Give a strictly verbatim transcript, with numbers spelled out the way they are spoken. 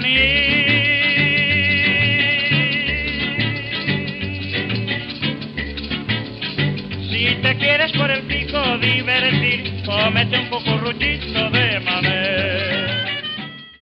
mí. Si te quieres por el pico divertir, cómete un cucuruchito de mamey.